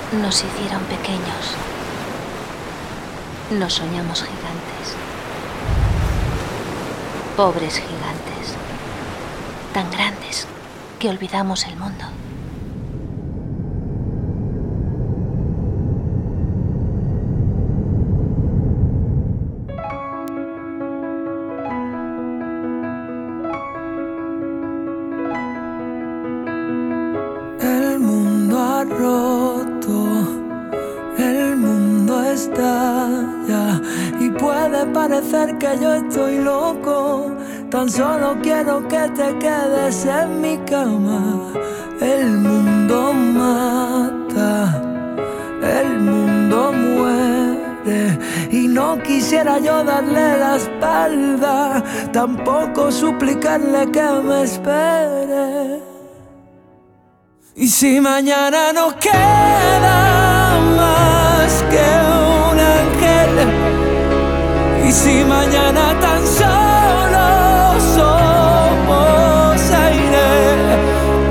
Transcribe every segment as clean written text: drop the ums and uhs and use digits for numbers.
nos hicieron pequeños. Nos soñamos gigantes. Pobres gigantes. Tan grandes que olvidamos el mundo. El mundo ha roto, el mundo estalla y puede parecer que yo estoy loco. Tan solo quiero que te quedes en mi cama. El mundo mata, el mundo muere y no quisiera yo darle la espalda, tampoco suplicarle que me espere. Y si mañana no queda más que un ángel, y si mañana tan solo somos aire,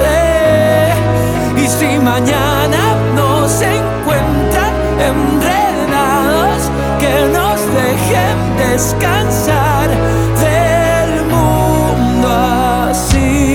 y si mañana nos encuentran enredados, que nos dejen descansar del mundo así.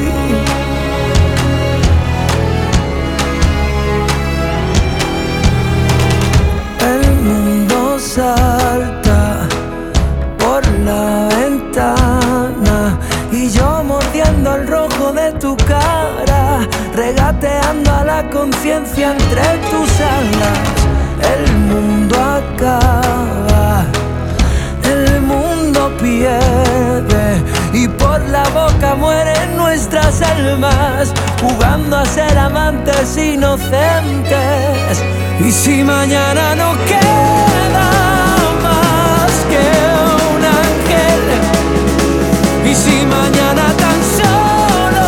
Salta por la ventana y yo mordiendo el rojo de tu cara, regateando a la conciencia entre tus alas. El mundo acaba, el mundo pierde y por la boca mueren nuestras almas, jugando a ser amantes inocentes. Y si mañana no queda más que un ángel, y si mañana tan solo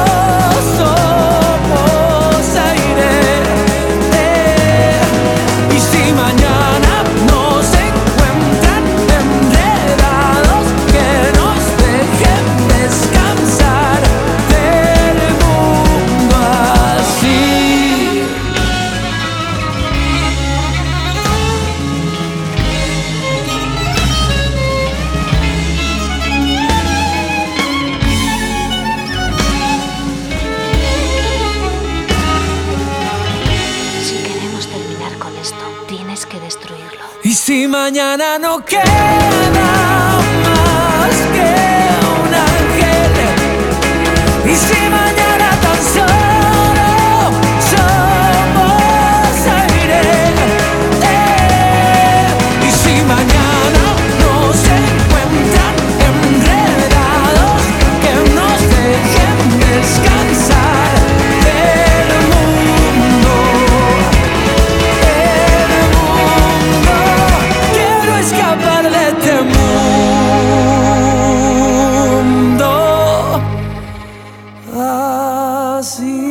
somos aire, y si mañana nos encuentran enredados, que nos dejen descansar del mundo así. Tienes que destruirlo. Y si mañana no queda más que un ángel, y si mañana tan solo somos aire, y si mañana nos encuentran enredados, que nos dejen descansar del mundo. Escapar de este mundo así.